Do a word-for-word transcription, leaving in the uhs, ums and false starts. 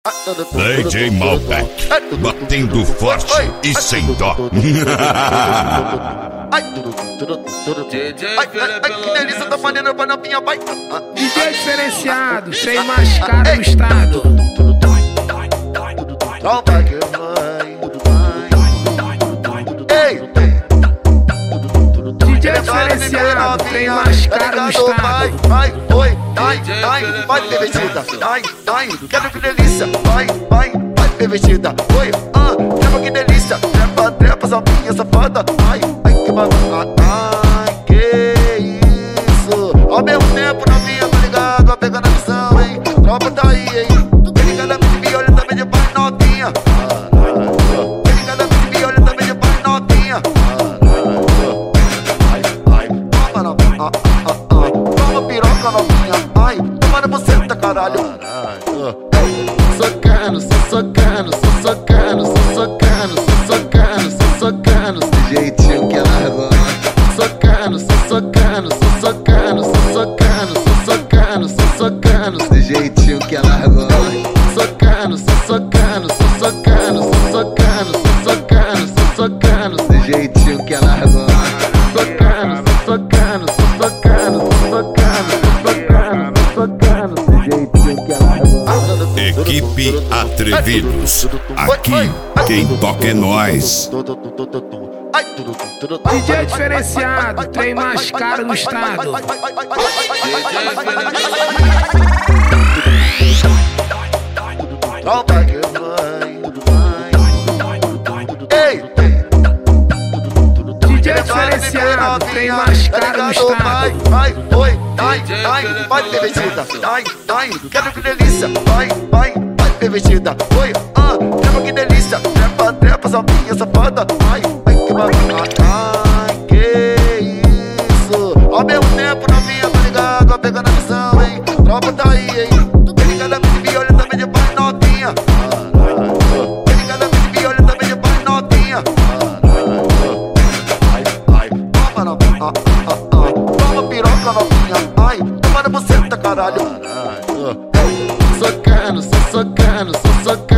D J Malbec, batendo forte e sem dó. D J que delícia, tá maneiro pra novinha, vai. D J diferenciado, trem mais caro do estado. Tropa que vai. Ei, D J diferenciado, trem mais caro do estado. Vai, vai, foi, vai, vai, vai, pervertida. Vai, vai, quero que delícia. Vai, vai, vai, pervertida. Foi, ah, trepa que delícia. Trepa, trepa, só minha safada. Ai, ai, que babado. Ai, que isso. Ao mesmo tempo, novinha, tô ligado, vai pegando a missão, hein. Tropa tá aí, hein. Tô ligado, me vi, olha também de pai novinha. Tô ligado, me vi, olha também de pai novinha. Toma piroca novinha, ai, toma você tá caralho. Socando, só socando, só socando, só socando, só socando, só socando, desse jeitinho que ela gosta. Socando, só socando, só socando, só socando, só socando, só socando, desse jeitinho que ela gosta. Socando, só socando, só socando, só socando, só socando, só socando, desse jeitinho que ela gosta. Socando, só socando, só socando, só socando, só socando, só socando, desse jeitinho que ela gosta. Equipe Atrevidos, aqui quem toca é nós. D J diferenciado, trem mais caro do estado. Tropa que vai. Ei, D J diferenciado, trem mais caro do estado. vai, vai, foi, vai, vai, vai, pervertida. Vai, vai, quero que delícia. Vai, vai, vai, pervertida. Foi, ah, trepa que delícia. Trepa, trepa, só minha safada. Ai, ai, que babado. Ai, que isso. Ao mesmo tempo, novinha, tô ligado, vai pegando a missão, hein. Tropa tá aí, hein. Tô ligado, me vi, olha também de pai novinha. Tô ligado, me vi, olha também de pai novinha. Toma piroca novinha, ai, toma você tá caralho. Socando, só socando, só socando.